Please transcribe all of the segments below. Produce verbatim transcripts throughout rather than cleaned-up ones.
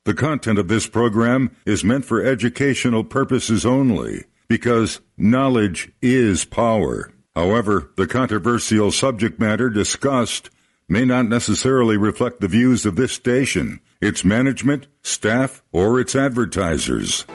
The content of this program is meant for educational purposes only, because knowledge is power. However, the controversial subject matter discussed may not necessarily reflect the views of this station, its management, staff, or its advertisers.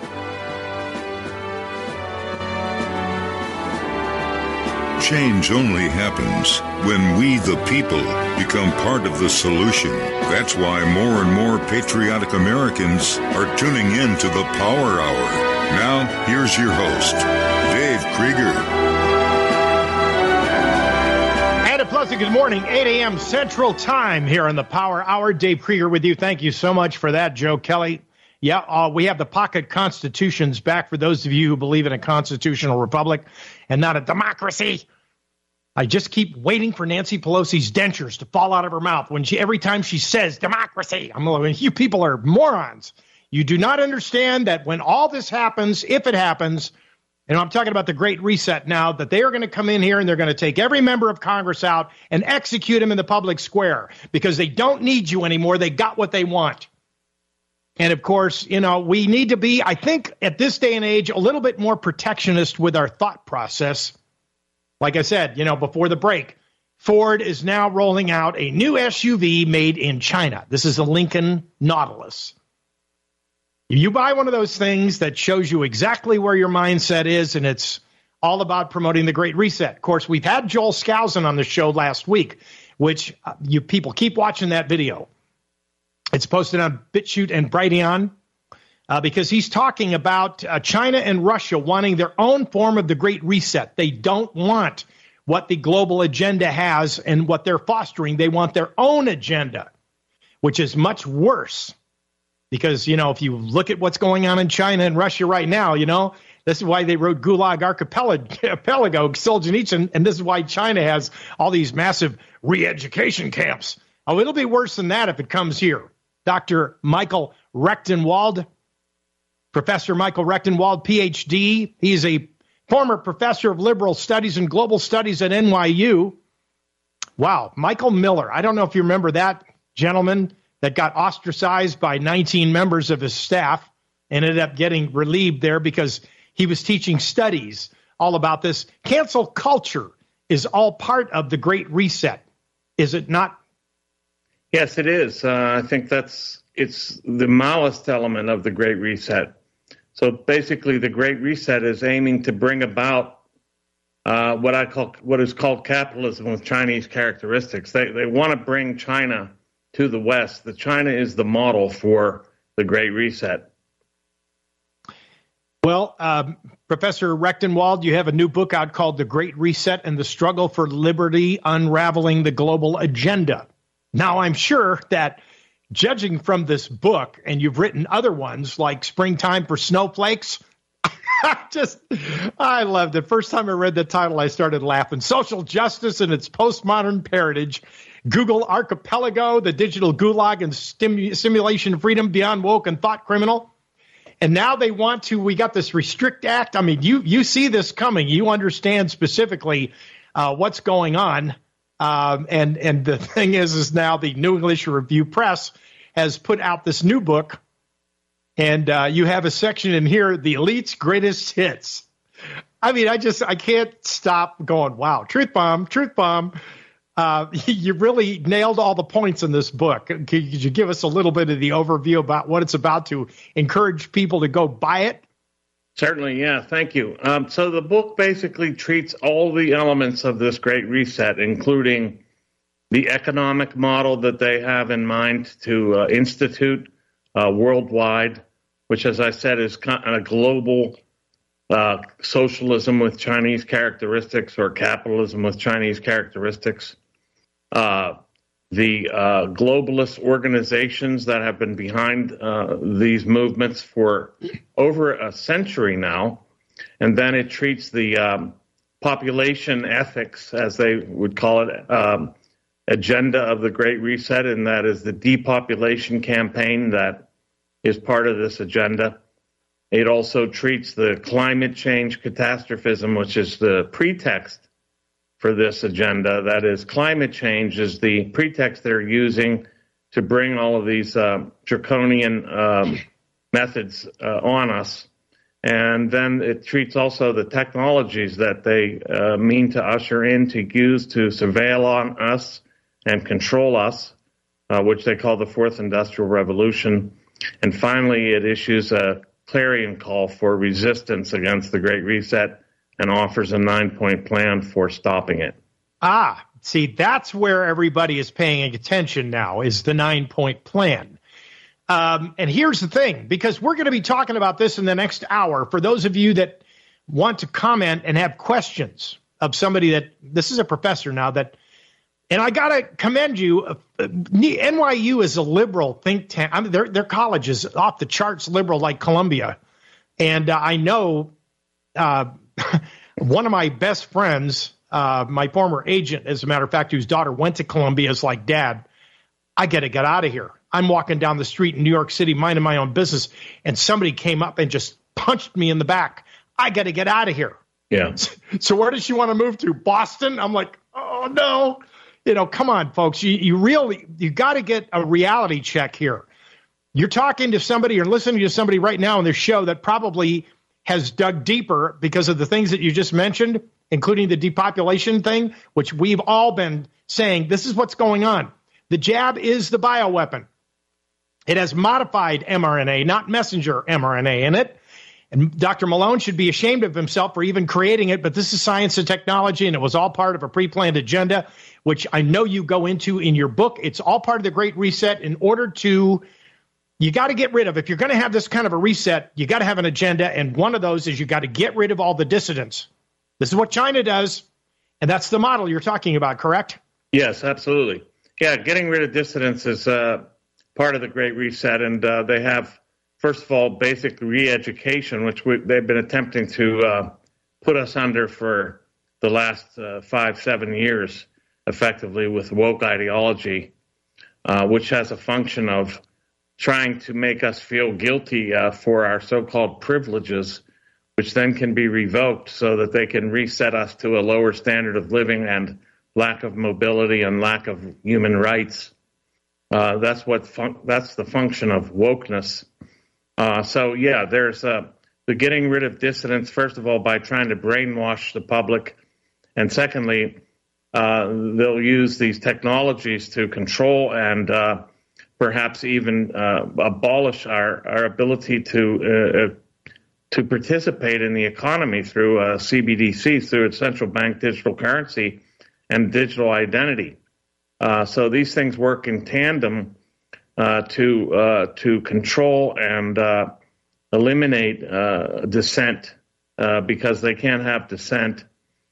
Change only happens when we, the people, become part of the solution. That's why more and more patriotic Americans are tuning in to the Power Hour. Now, here's your host, Dave Krieger. And a pleasant good morning, eight a.m. Central Time here on the Power Hour. Dave Krieger with you. Thank you so much for that, Joe Kelly. Yeah, uh, we have the pocket constitutions back for those of you who believe in a constitutional republic and not a democracy. I just keep waiting for Nancy Pelosi's dentures to fall out of her mouth when she every time she says democracy. I'm like, you people are morons. You do not understand that when all this happens, if it happens, and I'm talking about the Great Reset now, that they are going to come in here and they're going to take every member of Congress out and execute them in the public square because they don't need you anymore. They got what they want. And, of course, you know, we need to be, I think, at this day and age, a little bit more protectionist with our thought process. Like I said, you know, before the break, Ford is now rolling out a new S U V made in China. This is a Lincoln Nautilus. You buy one of those things that shows you exactly where your mindset is, and it's all about promoting the Great Reset. Of course, we've had Joel Skousen on the show last week, which uh, you people keep watching that video. It's posted on BitChute and Brighteon uh, because he's talking about uh, China and Russia wanting their own form of the Great Reset. They don't want what the global agenda has and what they're fostering. They want their own agenda, which is much worse because, you know, if you look at what's going on in China and Russia right now, you know, this is why they wrote Gulag Archipelago, Solzhenitsyn, and this is why China has all these massive re-education camps. Oh, it'll be worse than that if it comes here. Doctor Michael Rectenwald, Professor Michael Rectenwald, P H D. He's a former professor of liberal studies and global studies at N Y U. Wow, Michael Miller. I don't know if you remember that gentleman that got ostracized by nineteen members of his staff and ended up getting relieved there because he was teaching studies all about this. Cancel culture is all part of the Great Reset, is it not? Yes, it is. Uh, I think that's it's the Maoist element of the Great Reset. So basically, the Great Reset is aiming to bring about uh, what I call what is called capitalism with Chinese characteristics. They they want to bring China to the West. That China is the model for the Great Reset. Well, um, Professor Rectenwald, you have a new book out called The Great Reset and the Struggle for Liberty: Unraveling the Global Agenda. Now, I'm sure that judging from this book, and you've written other ones like Springtime for Snowflakes, I just, I loved it. First time I read the title, I started laughing. Social Justice and Its Postmodern Parentage, Google Archipelago, The Digital Gulag and Stimu- Simulation Freedom Beyond Woke and Thought Criminal. And now they want to, we got this Restrict Act. I mean, you, you see this coming. You understand specifically uh, what's going on. Um, and, and the thing is, is now the New English Review Press has put out this new book, and uh, you have a section in here, The Elite's Greatest Hits. I mean, I just, I can't stop going, wow, truth bomb, truth bomb. Uh, you really nailed all the points in this book. Could you give us a little bit of the overview about what it's about to encourage people to go buy it? Certainly, yeah. Thank you. Um, so the book basically treats all the elements of this Great Reset, including the economic model that they have in mind to uh, institute uh, worldwide, which, as I said, is a global uh, socialism with Chinese characteristics or capitalism with Chinese characteristics. Uh, the uh, globalist organizations that have been behind uh, these movements for over a century now. And then it treats the um, population ethics, as they would call it, um, agenda of the Great Reset, and that is the depopulation campaign that is part of this agenda. It also treats the climate change catastrophism, which is the pretext for this agenda. That is, climate change is the pretext they're using to bring all of these uh, draconian um, methods uh, on us. And then it treats also the technologies that they uh, mean to usher in to use to surveil on us and control us, uh, which they call the Fourth Industrial Revolution. And finally, it issues a clarion call for resistance against the Great Reset and offers a nine-point plan for stopping it. Ah, see, that's where everybody is paying attention now, is the nine-point plan. Um, and here's the thing, because we're going to be talking about this in the next hour. For those of you that want to comment and have questions of somebody that, this is a professor now that, and I got to commend you, uh, N Y U is a liberal think tank. I mean, their, their college is off the charts liberal like Columbia. And uh, I know uh, one of my best friends, uh, my former agent, as a matter of fact, whose daughter went to Columbia, is like, Dad, I got to get out of here. I'm walking down the street in New York City, minding my own business, and somebody came up and just punched me in the back. I got to get out of here. Yeah. So where does she want to move to? Boston? I'm like, oh, no. You know, come on, folks. You, you really, you got to get a reality check here. You're talking to somebody or listening to somebody right now on this show that probably has dug deeper because of the things that you just mentioned, including the depopulation thing, which we've all been saying, this is what's going on. The jab is the bioweapon. It has modified mRNA, not messenger mRNA in it. And Doctor Malone should be ashamed of himself for even creating it, but this is science and technology, and it was all part of a pre-planned agenda, which I know you go into in your book. It's all part of the Great Reset in order to, you got to get rid of, if you're going to have this kind of a reset, you got to have an agenda, and one of those is you got to get rid of all the dissidents. This is what China does, and that's the model you're talking about, correct? Yes, absolutely. Yeah, getting rid of dissidents is uh, part of the Great Reset, and uh, they have, first of all, basic re-education, which we, they've been attempting to uh, put us under for the last uh, five, seven years, effectively, with woke ideology, uh, which has a function of trying to make us feel guilty uh, for our so-called privileges, which then can be revoked so that they can reset us to a lower standard of living and lack of mobility and lack of human rights. Uh, that's what fun- that's the function of wokeness. Uh, so, yeah, there's uh, the getting rid of dissidents, first of all, by trying to brainwash the public. And secondly, uh, they'll use these technologies to control and uh, perhaps even uh, abolish our, our ability to uh, to participate in the economy through uh, C B D C, through its central bank digital currency and digital identity. Uh, so these things work in tandem uh, to uh, to control and uh, eliminate uh, dissent uh, because they can't have dissent.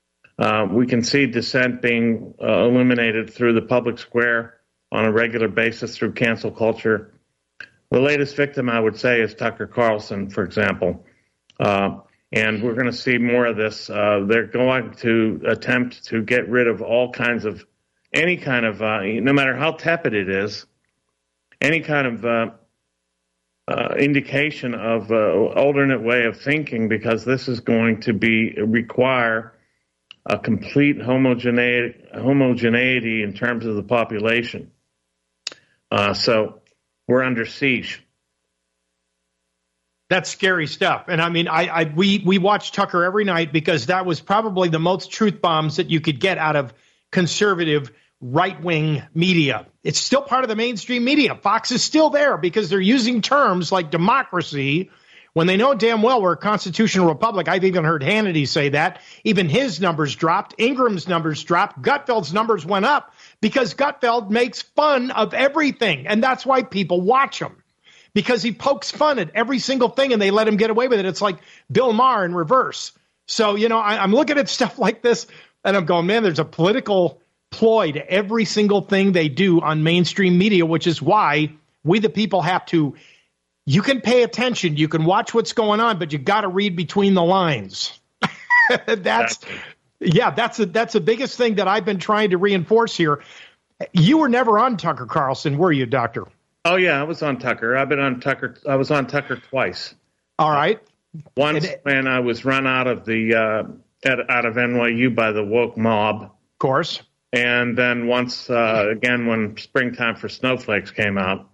Uh, we can see dissent being uh, eliminated through the public square on a regular basis through cancel culture. The latest victim, I would say, is Tucker Carlson, for example. Uh, and we're going to see more of this. Uh, they're going to attempt to get rid of all kinds of, any kind of, uh, no matter how tepid it is, any kind of uh, uh, indication of uh, alternate way of thinking, because this is going to be require a complete homogeneity, homogeneity in terms of the population. Uh, so we're under siege. That's scary stuff. And I mean, I, I we we watch Tucker every night because that was probably the most truth bombs that you could get out of conservative right-wing media. It's still part of the mainstream media. Fox is still there because they're using terms like democracy when they know damn well we're a constitutional republic. I've even heard Hannity say that. Even his numbers dropped. Ingram's numbers dropped. Gutfeld's numbers went up because Gutfeld makes fun of everything. And that's why people watch him, because he pokes fun at every single thing and they let him get away with it. It's like Bill Maher in reverse. So, you know, I, I'm looking at stuff like this and I'm going, man, there's a political ploy to every single thing they do on mainstream media, which is why we the people have to, you can pay attention, you can watch what's going on, but you got to read between the lines. That's, yeah, that's a, that's the biggest thing that I've been trying to reinforce here. You were never on Tucker Carlson, were you, Doctor? Oh yeah, I was on Tucker. I've been on Tucker. I was on Tucker twice. All right. Once and, when I was run out of the uh, at, out of N Y U by the woke mob. Of course. And then once, uh, again, when Springtime for Snowflakes came out.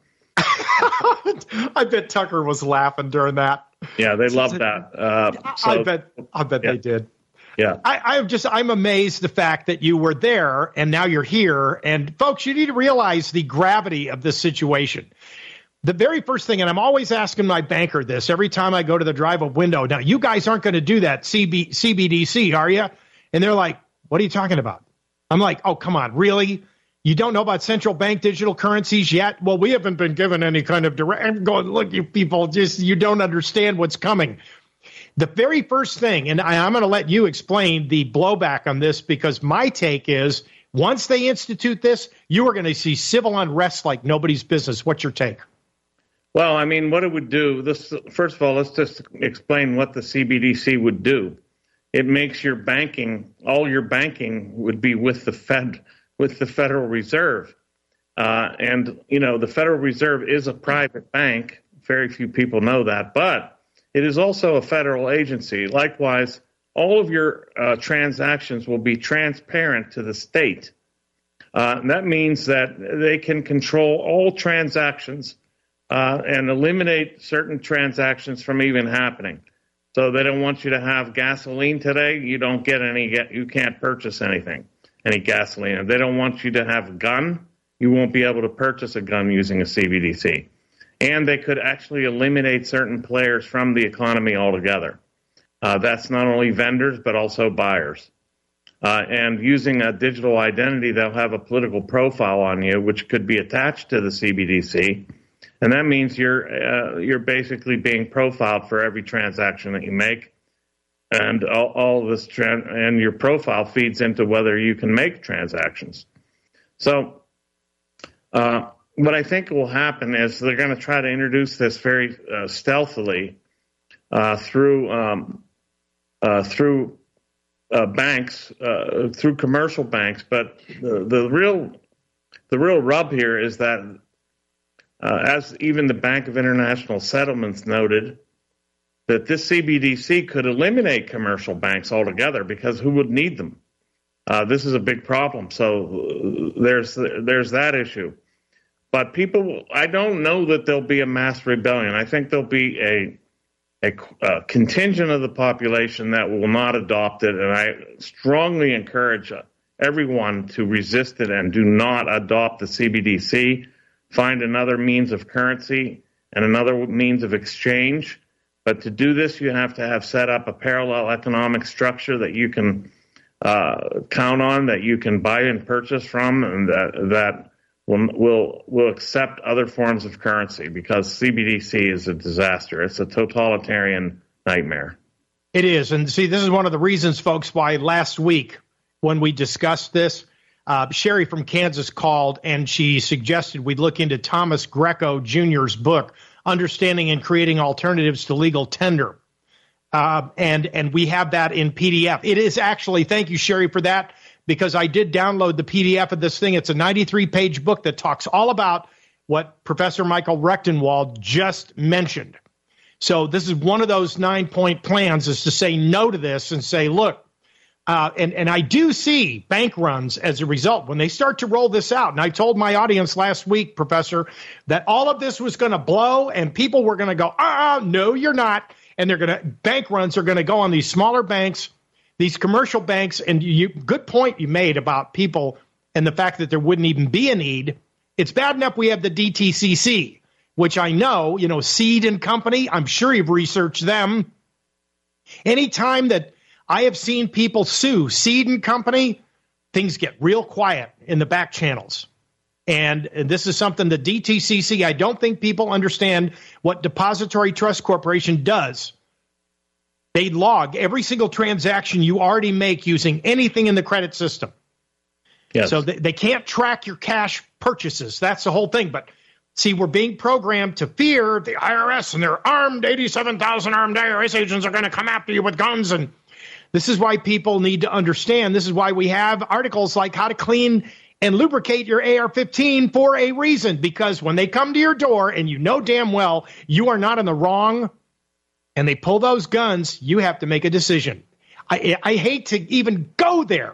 I bet Tucker was laughing during that. Yeah, they loved that. Uh, so, I bet I bet yeah. they did. Yeah. I, I'm just, I'm amazed the fact that you were there and now you're here. And folks, you need to realize the gravity of this situation. The very first thing, and I'm always asking my banker this every time I go to the drive-up window. Now, you guys aren't going to do that C B, C B D C, are you? And they're like, what are you talking about? I'm like, oh, come on, really? You don't know about central bank digital currencies yet? Well, we haven't been given any kind of direct. I'm going, look, you people, just you don't understand what's coming. The very first thing, and I, I'm going to let you explain the blowback on this, because my take is once they institute this, you are going to see civil unrest like nobody's business. What's your take? Well, I mean, what it would do, this first of all, let's just explain what the C B D C would do. It makes your banking, all your banking would be with the Fed, with the Federal Reserve. Uh, and, you know, the Federal Reserve is a private bank. Very few people know that, but it is also a federal agency. Likewise, all of your uh, transactions will be transparent to the state. Uh, and that means that they can control all transactions uh, and eliminate certain transactions from even happening. So they don't want you to have gasoline today. You don't get any, you can't purchase anything, any gasoline. If they don't want you to have a gun, you won't be able to purchase a gun using a C B D C. And they could actually eliminate certain players from the economy altogether. Uh, that's not only vendors, but also buyers. Uh, and using a digital identity, they'll have a political profile on you, which could be attached to the C B D C. And that means you're uh, you're basically being profiled for every transaction that you make, and all, all this tra- and your profile feeds into whether you can make transactions. So, uh, what I think will happen is they're going to try to introduce this very uh, stealthily uh, through um, uh, through uh, banks, uh, through commercial banks. But the, the real the real rub here is that. Uh, as even the Bank of International Settlements noted, that this C B D C could eliminate commercial banks altogether because who would need them? Uh, this is a big problem. So uh, there's there's that issue. But people, I don't know that there'll be a mass rebellion. I think there'll be a, a, a contingent of the population that will not adopt it, and I strongly encourage everyone to resist it and do not adopt the C B D C. Find another means of currency and another means of exchange. But to do this, you have to have set up a parallel economic structure that you can uh, count on, that you can buy and purchase from, and that, that will, will will accept other forms of currency, because C B D C is a disaster. It's a totalitarian nightmare. It is. And see, this is one of the reasons, folks, why last week when we discussed this, Uh, Sherry from Kansas called and she suggested we look into Thomas Greco Junior's book, Understanding and Creating Alternatives to Legal Tender. Uh, and and we have that in P D F. It is actually, thank you, Sherry, for that, because I did download the P D F of this thing. It's a ninety-three page book that talks all about what Professor Michael Rechtenwald just mentioned. So this is one of those nine-point plans, is to say no to this and say, look, Uh, and, and I do see bank runs as a result when they start to roll this out. And I told my audience last week, Professor, that all of this was going to blow and people were going to go, ah, no, you're not. And they're going to, bank runs are going to go on these smaller banks, these commercial banks. And you, good point you made about people and the fact that there wouldn't even be a need. It's bad enough we have the D T C C, which I know, you know, Seed and Company. I'm sure you've researched them. Anytime that I have seen people sue Seed and Company, things get real quiet in the back channels. And, and this is something that D T C C, I don't think people understand what Depository Trust Corporation does. They log every single transaction you already make using anything in the credit system. Yes. So they, they can't track your cash purchases. That's the whole thing. But see, we're being programmed to fear the I R S, and they're armed. eighty-seven thousand armed I R S agents are going to come after you with guns. And this is why people need to understand. This is why we have articles like How to Clean and Lubricate Your A R fifteen for a reason. Because when they come to your door and you know damn well you are not in the wrong and they pull those guns, you have to make a decision. I, I hate to even go there,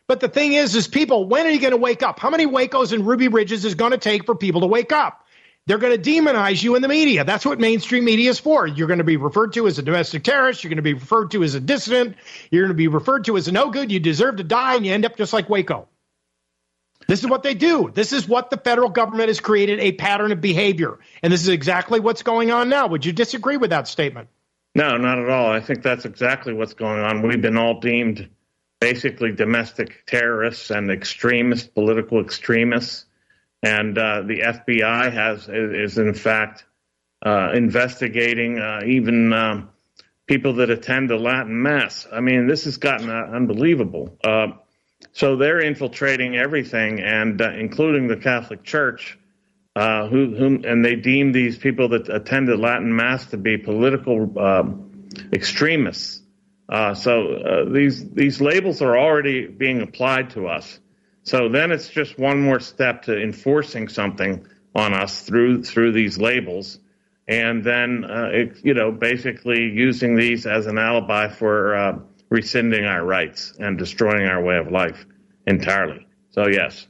But the thing is, is people, when are you going to wake up? How many Wacos and Ruby Ridges is going to take for people to wake up? They're going to demonize you in the media. That's what mainstream media is for. You're going to be referred to as a domestic terrorist. You're going to be referred to as a dissident. You're going to be referred to as a no good. You deserve to die, and you end up just like Waco. This is what they do. This is what the federal government has created, a pattern of behavior. And this is exactly what's going on now. Would you disagree with that statement? No, not at all. I think that's exactly what's going on. We've been all deemed basically domestic terrorists and extremists, political extremists. And uh, the F B I has is, in fact, uh, investigating uh, even um, people that attend the Latin Mass. I mean, this has gotten uh, unbelievable. Uh, so they're infiltrating everything, and uh, including the Catholic Church, uh, who, whom, and they deem these people that attend the Latin Mass to be political um, extremists. Uh, so uh, these these labels are already being applied to us. So then it's just one more step to enforcing something on us through through these labels, and then uh, it, you know basically using these as an alibi for uh, rescinding our rights and destroying our way of life entirely. So yes.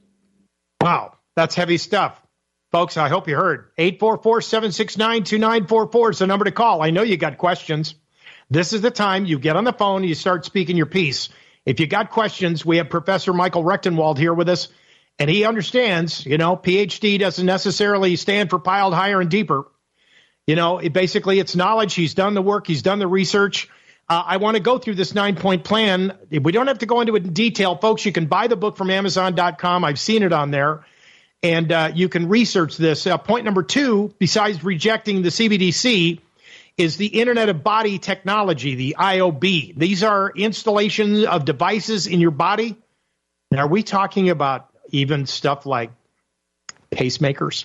Wow, that's heavy stuff. Folks, I hope you heard. eight four four, seven six nine, two nine four four is the number to call. I know you got questions. This is the time you get on the phone and you start speaking your piece. If you got questions, we have Professor Michael Rechtenwald here with us, and he understands, you know, P H D doesn't necessarily stand for piled higher and deeper. You know, it basically it's knowledge. He's done the work. He's done the research. Uh, I want to go through this nine-point plan. We don't have to go into it in detail. Folks, you can buy the book from Amazon dot com. I've seen it on there, and uh, you can research this. Uh, point number two, besides rejecting the C B D C, is the Internet of Body Technology, the I O B. These are installations of devices in your body. Now, are we talking about even stuff like pacemakers?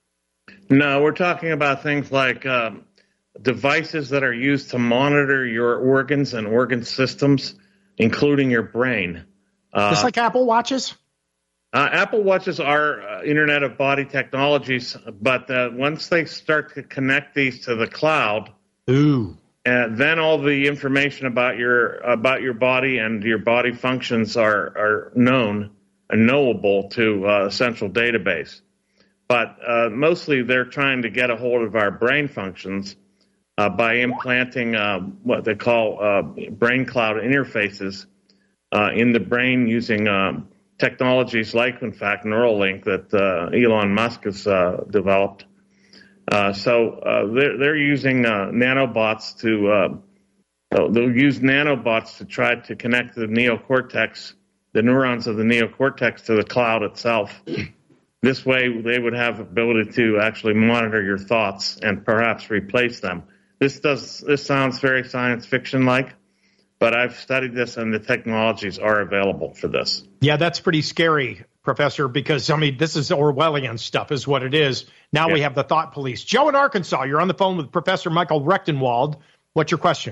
No, we're talking about things like um, devices that are used to monitor your organs and organ systems, including your brain. Uh, Just like Apple Watches? Uh, Apple Watches are uh, Internet of Body technologies, but uh, once they start to connect these to the cloud, Ooh. And then all the information about your about your body and your body functions are, are known and knowable to uh, a central database. But uh, mostly they're trying to get a hold of our brain functions uh, by implanting uh, what they call uh, brain cloud interfaces uh, in the brain using um, technologies like, in fact, Neuralink that uh, Elon Musk has uh, developed. Uh, so uh, they're, they're using uh, nanobots to uh, they'll use nanobots to try to connect the neocortex, the neurons of the neocortex, to the cloud itself. This way, they would have ability to actually monitor your thoughts and perhaps replace them. This does this sounds very science fiction like, but I've studied this and the technologies are available for this. Yeah, that's pretty scary, Professor, because, I mean, this is Orwellian stuff is what it is. Now yeah. We have the thought police. Joe in Arkansas, you're on the phone with Professor Michael Rechtenwald. What's your question?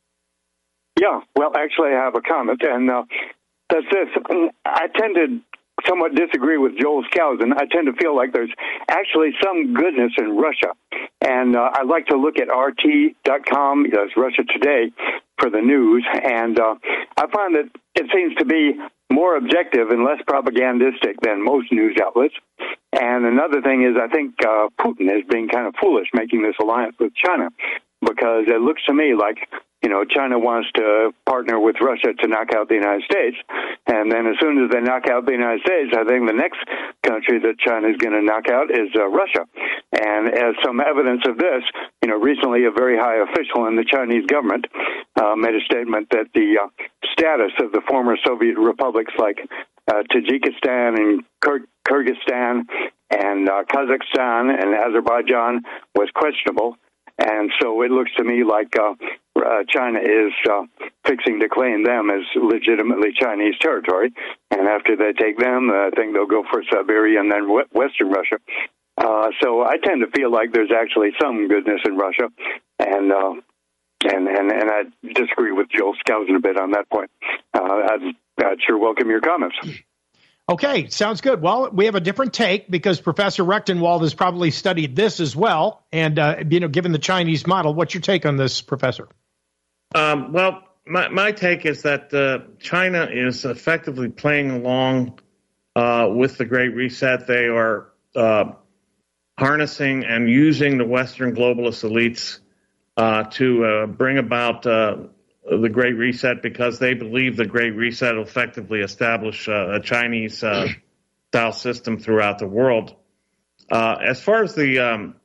Yeah, well, actually, I have a comment, and uh, that's this. I tend to somewhat disagree with Joel Skousen. I tend to feel like there's actually some goodness in Russia. And uh, I like to look at R T dot com, that's Russia Today, for the news. And uh, I find that it seems to be more objective and less propagandistic than most news outlets. And another thing is I think uh, Putin is being kind of foolish making this alliance with China, because it looks to me like, you know, China wants to partner with Russia to knock out the United States. And then as soon as they knock out the United States, I think the next country that China is going to knock out is uh, Russia. And as some evidence of this, you know, recently a very high official in the Chinese government uh, made a statement that the uh, status of the former Soviet republics like uh, Tajikistan and Kyr- Kyrgyzstan and uh, Kazakhstan and Azerbaijan was questionable. And so it looks to me like uh, uh, China is uh, fixing to claim them as legitimately Chinese territory. And after they take them, uh, I think they'll go for Siberia and then Western Russia. Uh, so I tend to feel like there's actually some goodness in Russia. And uh, and, and, and I disagree with Joel Skousen a bit on that point. Uh, I'd, I'd sure welcome your comments. Okay, sounds good. Well, we have a different take because Professor Rechtenwald has probably studied this as well. And, uh, you know, given the Chinese model, what's your take on this, Professor? Um, well, my, my take is that uh, China is effectively playing along uh, with the Great Reset. They are uh, harnessing and using the Western globalist elites uh, to uh, bring about uh, the Great Reset because they believe the Great Reset will effectively establish uh, a Chinese-style uh, system throughout the world. Uh, as far as the um,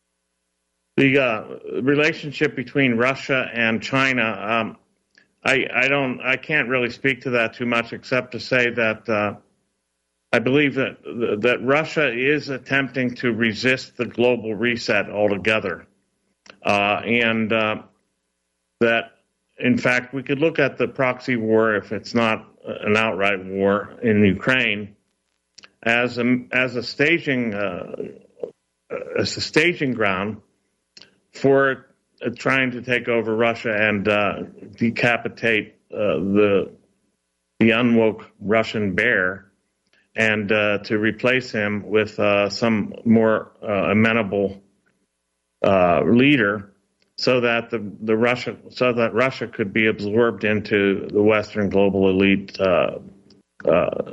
the uh, relationship between Russia and China, um, I, I don't, I can't really speak to that too much, except to say that uh, I believe that that Russia is attempting to resist the global reset altogether, uh, and uh, that, in fact, we could look at the proxy war, if it's not an outright war in Ukraine, as a as a staging uh, as a staging ground for uh, trying to take over Russia and uh, decapitate uh, the the unwoke Russian bear, and uh, to replace him with uh, some more uh, amenable uh, leader, so that the the Russia so that Russia could be absorbed into the Western global elite uh, uh,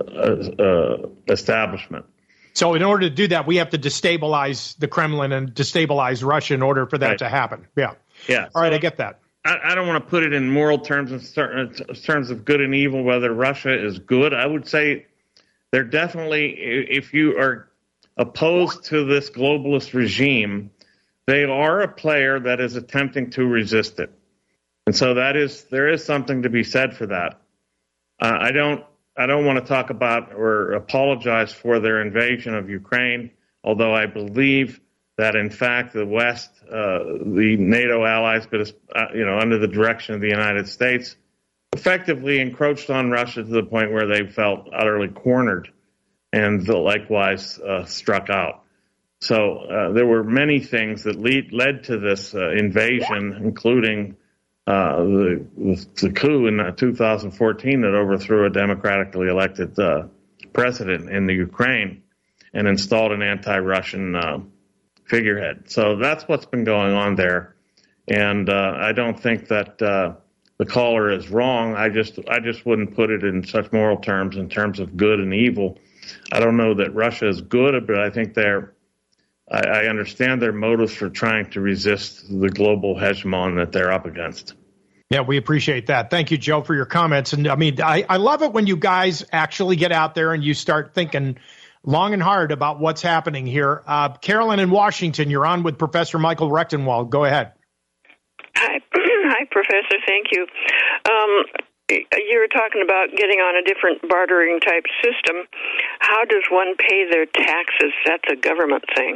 uh, establishment. So in order to do that, we have to destabilize the Kremlin and destabilize Russia in order for that right. to happen. Yeah. Yeah. All right, I get that. I, I don't want to put it in moral terms, in terms of good and evil, whether Russia is good. I would say they're definitely, if you are opposed to this globalist regime, they are a player that is attempting to resist it. And so that is, there is something to be said for that. Uh, I don't, I don't want to talk about or apologize for their invasion of Ukraine, although I believe that, in fact, the West, uh, the NATO allies, but uh, you know, under the direction of the United States, effectively encroached on Russia to the point where they felt utterly cornered, and likewise uh, struck out. So uh, there were many things that lead, led to this uh, invasion, including uh, the, the coup in uh, two thousand fourteen that overthrew a democratically elected uh, president in the Ukraine and installed an anti-Russian uh, figurehead. So that's what's been going on there. And uh, I don't think that uh, the caller is wrong. I just I just wouldn't put it in such moral terms, in terms of good and evil. I don't know that Russia is good, but I think they're I, I understand their motives for trying to resist the global hegemon that they're up against. Yeah, we appreciate that. Thank you, Joe, for your comments. And I mean, I, I love it when you guys actually get out there and you start thinking long and hard about what's happening here. Uh, Carolyn in Washington, you're on with Professor Michael Rechtenwald. Go ahead. Hi, Hi, Professor. Thank you. Um, you were talking about getting on a different bartering type system. How does one pay their taxes? That's a government thing.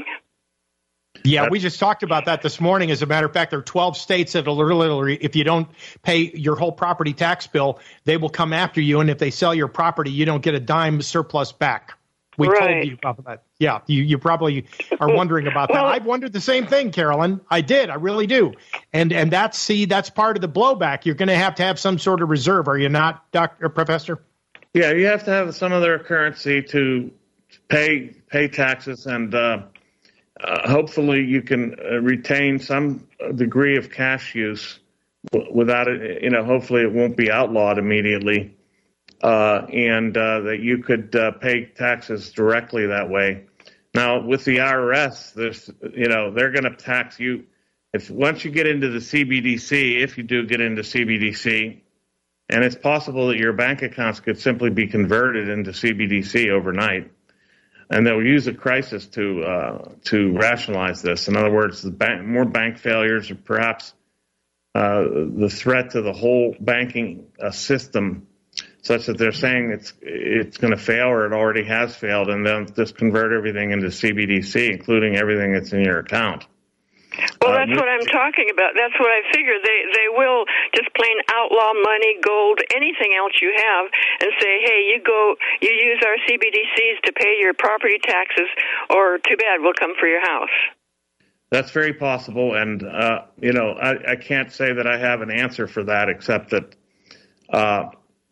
Yeah, we just talked about that this morning. As a matter of fact, there are twelve states that will literally, if you don't pay your whole property tax bill, they will come after you. And if they sell your property, you don't get a dime surplus back. We right. told you about that. Yeah, you, you probably are wondering about that. Well, I've wondered the same thing, Carolyn. I did. I really do. And and that's, see, that's part of the blowback. You're going to have to have some sort of reserve, are you not, Doctor Professor? Yeah, you have to have some other currency to pay pay taxes, and uh, uh, hopefully you can uh, retain some degree of cash use without it. You know, hopefully it won't be outlawed immediately. Uh, and uh, that you could uh, pay taxes directly that way. Now, with the I R S, there's, you know, they're going to tax you if once you get into the C B D C. If you do get into C B D C, and it's possible that your bank accounts could simply be converted into C B D C overnight, and they'll use a crisis to uh, to rationalize this. In other words, the bank, more bank failures, or perhaps uh, the threat to the whole banking uh, system, such that they're saying it's it's going to fail, or it already has failed, and then just convert everything into C B D C, including everything that's in your account. Well, that's uh, what I'm talking about. That's what I figure. They they will just plain outlaw money, gold, anything else you have, and say, hey, you go, you use our C B D Cs to pay your property taxes, or too bad, we'll come for your house. That's very possible, and uh, you know, I, I can't say that I have an answer for that, except that uh,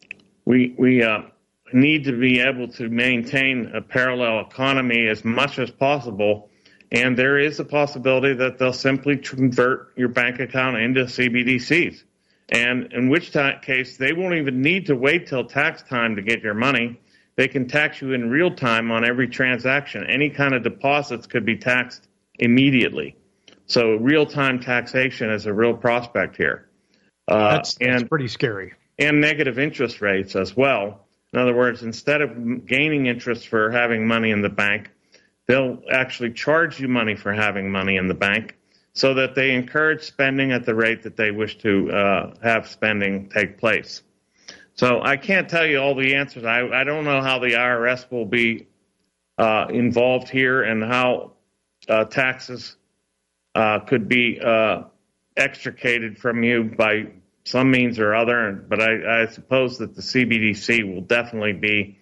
we we uh, need to be able to maintain a parallel economy as much as possible. And there is a possibility that they'll simply convert your bank account into C B D Cs. And in which ta- case, they won't even need to wait till tax time to get your money. They can tax you in real time on every transaction. Any kind of deposits could be taxed immediately. So real-time taxation is a real prospect here. Uh, that's, that's and, pretty scary. And negative interest rates as well. In other words, instead of gaining interest for having money in the bank, they'll actually charge you money for having money in the bank so that they encourage spending at the rate that they wish to uh, have spending take place. So I can't tell you all the answers. I, I don't know how the I R S will be uh, involved here and how uh, taxes uh, could be uh, extricated from you by some means or other. But I, I suppose that the C B D C will definitely be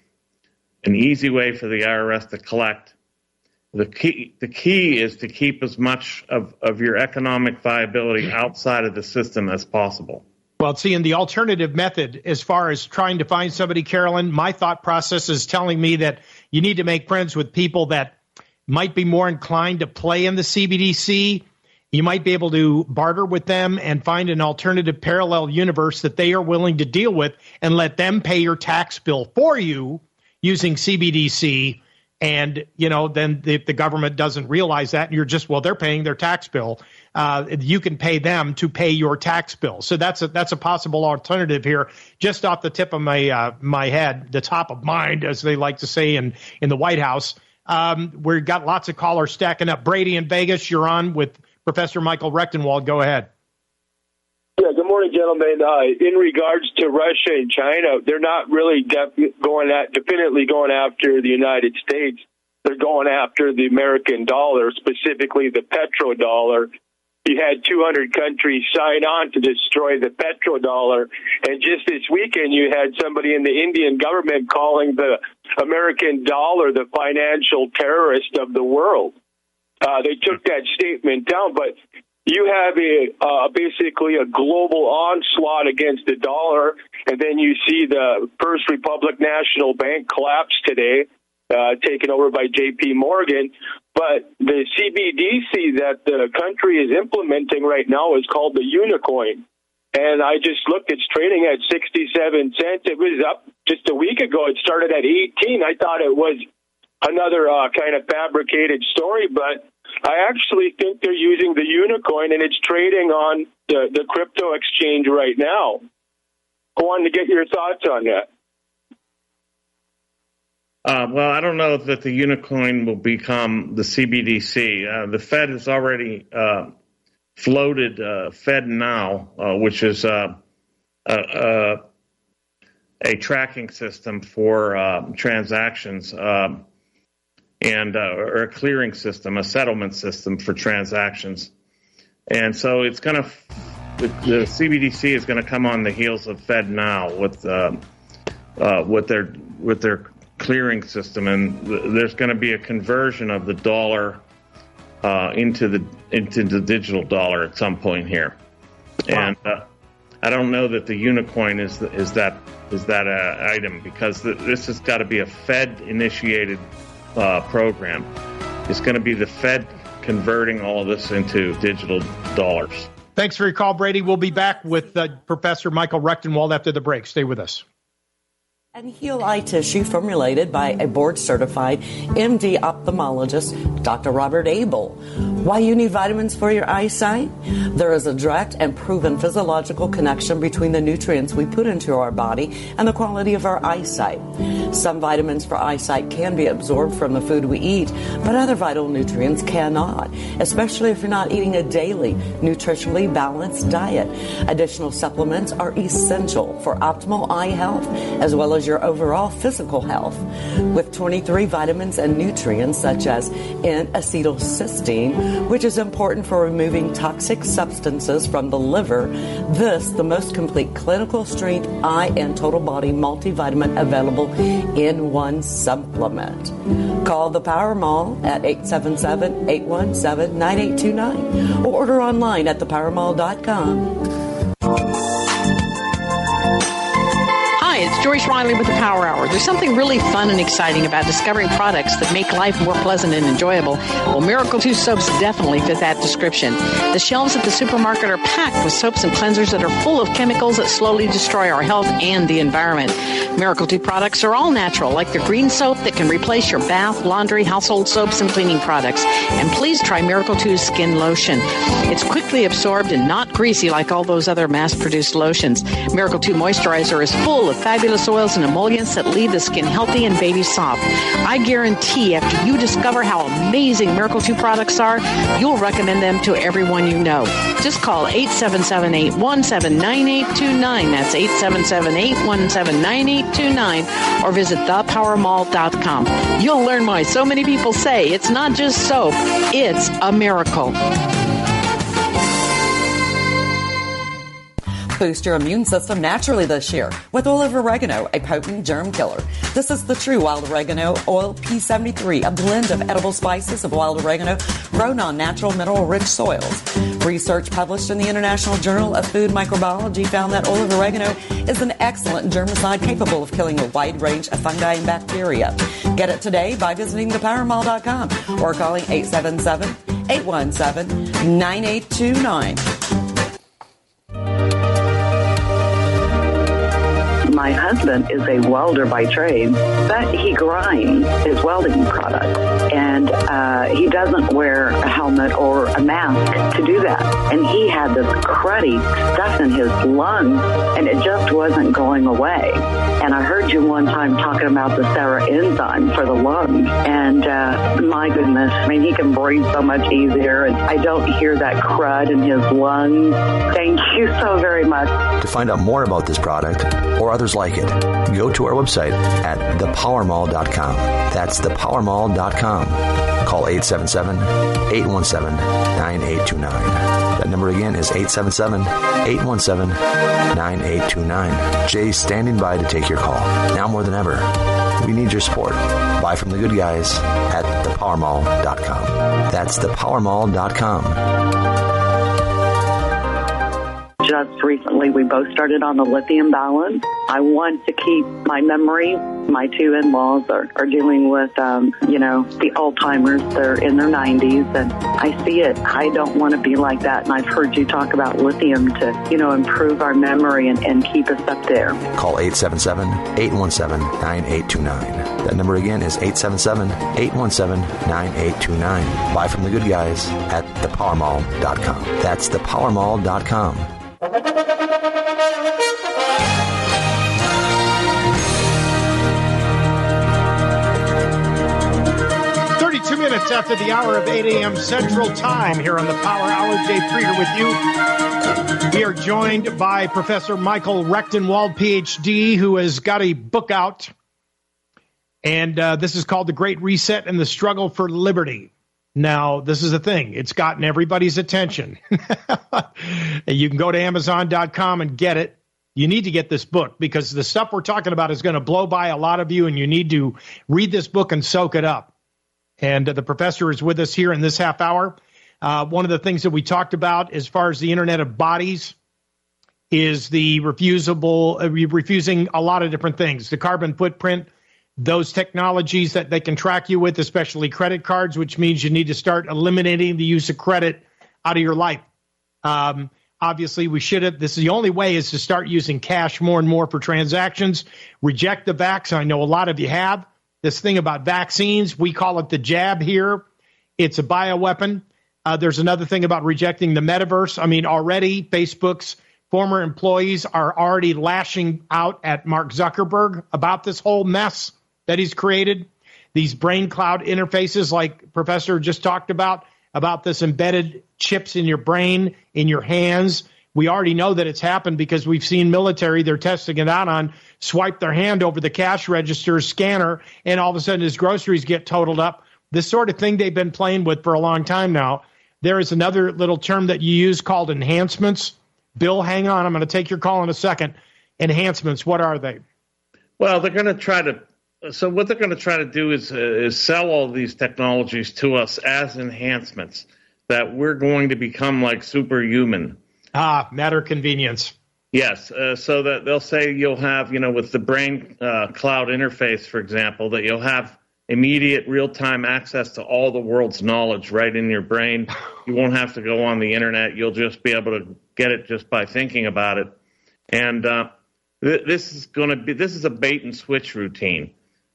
an easy way for the I R S to collect. The key, the key is to keep as much of, of your economic viability outside of the system as possible. Well, see, in the alternative method, as far as trying to find somebody, Carolyn, my thought process is telling me that you need to make friends with people that might be more inclined to play in the C B D C. You might be able to barter with them and find an alternative parallel universe that they are willing to deal with and let them pay your tax bill for you using C B D C. And, you know, then if the government doesn't realize that, and you're just, well, they're paying their tax bill, uh, you can pay them to pay your tax bill. So that's a that's a possible alternative here. Just off the tip of my uh, my head, the top of mind, as they like to say in, in the White House. Um, we've got lots of callers stacking up. Brady in Vegas, you're on with Professor Michael Rechtenwald. Go ahead. Yeah, good morning, gentlemen. Uh, in regards to Russia and China, they're not really def- going at, definitely going after the United States. They're going after the American dollar, specifically the petrodollar. You had two hundred countries sign on to destroy the petrodollar. And just this weekend, you had somebody in the Indian government calling the American dollar the financial terrorist of the world. Uh, they took that statement down, but you have a uh, basically a global onslaught against the dollar, and then you see the First Republic National Bank collapse today, uh, taken over by J P Morgan. But the C B D C that the country is implementing right now is called the Unicoin. And I just looked, it's trading at sixty-seven cents. It was up just a week ago. It started at eighteen. I thought it was another uh, kind of fabricated story, but I actually think they're using the Unicoin, and it's trading on the, the crypto exchange right now. I wanted to get your thoughts on that. Uh, well, I don't know that the Unicoin will become the C B D C. Uh, the Fed has already uh, floated uh, FedNow, uh, which is uh, a, a, a tracking system for uh, transactions. Um, and uh, or a clearing system, a settlement system for transactions. And so it's going to, the, the C B D C is going to come on the heels of FedNow with uh, uh, with their with their clearing system, and th- there's going to be a conversion of the dollar uh, into the into the digital dollar at some point here. Wow. And uh, I don't know that the Unicoin is the, is that is that uh, item, because th- this has got to be a Fed initiated Uh, program. It's going to be the Fed converting all of this into digital dollars. Thanks for your call, Brady. We'll be back with uh, Professor Michael Rechtenwald after the break. Stay with us. And Heal Eye Tissue, formulated by a board-certified M D ophthalmologist, Doctor Robert Abel. Why you need vitamins for your eyesight? There is a direct and proven physiological connection between the nutrients we put into our body and the quality of our eyesight. Some vitamins for eyesight can be absorbed from the food we eat, but other vital nutrients cannot, especially if you're not eating a daily, nutritionally balanced diet. Additional supplements are essential for optimal eye health, as well as your overall physical health. With twenty-three vitamins and nutrients such as N-acetylcysteine, which is important for removing toxic substances from the liver, this, the most complete clinical strength eye and total body multivitamin available in one supplement. Call the Power Mall at eight seven seven, eight one seven, nine eight two nine or order online at the power mall dot com. Hi, it's Joyce Riley with the Power Hour. There's something really fun and exciting about discovering products that make life more pleasant and enjoyable. Well, Miracle two soaps definitely fit that description. The shelves at the supermarket are packed with soaps and cleansers that are full of chemicals that slowly destroy our health and the environment. Miracle two products are all natural, like the green soap that can replace your bath, laundry, household soaps, and cleaning products. And please try Miracle two's Skin Lotion. It's quickly absorbed and not greasy like all those other mass-produced lotions. Miracle two Moisturizer is full of fabulous oils and emollients that leave the skin healthy and baby soft. I guarantee after you discover how amazing Miracle two products are, you'll recommend them to everyone you know. Just call eight seven seven, eight one seven, nine eight two nine. That's eight seven seven, eight one seven, nine eight two nine. Or visit the power mall dot com. You'll learn why so many people say it's not just soap, it's a miracle. Boost your immune system naturally this year with oil of oregano, a potent germ killer. This is the true wild oregano oil P seventy-three, a blend of edible spices of wild oregano grown on natural mineral-rich soils. Research published in the International Journal of Food Microbiology found that oil of oregano is an excellent germicide capable of killing a wide range of fungi and bacteria. Get it today by visiting the power mall dot com or calling eight seven seven, eight one seven, nine eight two nine. My husband is a welder by trade, but he grinds his welding products, and uh, he doesn't wear a helmet or a mask to do that. And he had this cruddy stuff in his lungs, and it just wasn't going away. And I heard you one time talking about the Sarah enzyme for the lungs, and uh, my goodness, I mean, he can breathe so much easier, and I don't hear that crud in his lungs. Thank you so very much. To find out more about this product or others like it, go to our website at the power mall dot com. That's the power mall dot com. Call eight seven seven, eight one seven, nine eight two nine. That number again is eight seven seven, eight one seven, nine eight two nine. Jay's standing by to take your call. Now more than ever, we need your support. Buy from the good guys at the power mall dot com. That's the power mall dot com. Just recently, we both started on the lithium balance. I want to keep my memory. My two in-laws are, are dealing with, um, you know, the Alzheimer's. They're in their nineties, and I see it. I don't want to be like that, and I've heard you talk about lithium to, you know, improve our memory and, and keep us up there. Call eight seven seven, eight one seven, nine eight two nine. That number again is eight seven seven, eight one seven, nine eight two nine. Buy from the good guys at the power mall dot com. That's the power mall dot com. thirty-two minutes after the hour of eight a.m. Central Time here on the Power Hour. Dave Krieger with you. We are joined by Professor Michael Rectenwald, P H D, who has got a book out. And uh, this is called The Great Reset and the Struggle for Liberty. Now, this is the thing. It's gotten everybody's attention. You can go to amazon dot com and get it. You need to get this book because the stuff we're talking about is going to blow by a lot of you, and you need to read this book and soak it up. And uh, the professor is with us here in this half hour. Uh, one of the things that we talked about as far as the Internet of Bodies is the refusable, uh, refusing a lot of different things. The carbon footprint, those technologies that they can track you with, especially credit cards, which means you need to start eliminating the use of credit out of your life. Um, obviously, we should have. This is the only way is to start using cash more and more for transactions. Reject the vax. I know a lot of you have. This thing about vaccines, we call it the jab here. It's a bioweapon. Uh, there's another thing about rejecting the metaverse. I mean, already Facebook's former employees are already lashing out at Mark Zuckerberg about this whole mess that he's created. These brain cloud interfaces like Professor just talked about, about this embedded chips in your brain, in your hands. We already know that it's happened because we've seen military, they're testing it out on, swipe their hand over the cash register scanner, and all of a sudden his groceries get totaled up. This sort of thing they've been playing with for a long time now. There is another little term that you use called enhancements. Bill, hang on. I'm going to take your call in a second. Enhancements, what are they? Well, they're going to try to So what they're going to try to do is, uh, is sell all these technologies to us as enhancements, that we're going to become like superhuman. Ah, matter convenience. Yes, uh, so that they'll say you'll have, you know, with the brain uh, cloud interface, for example, that you'll have immediate real-time access to all the world's knowledge right in your brain. You won't have to go on the internet. You'll just be able to get it just by thinking about it. And uh, th- this is going to be this is a bait and switch routine.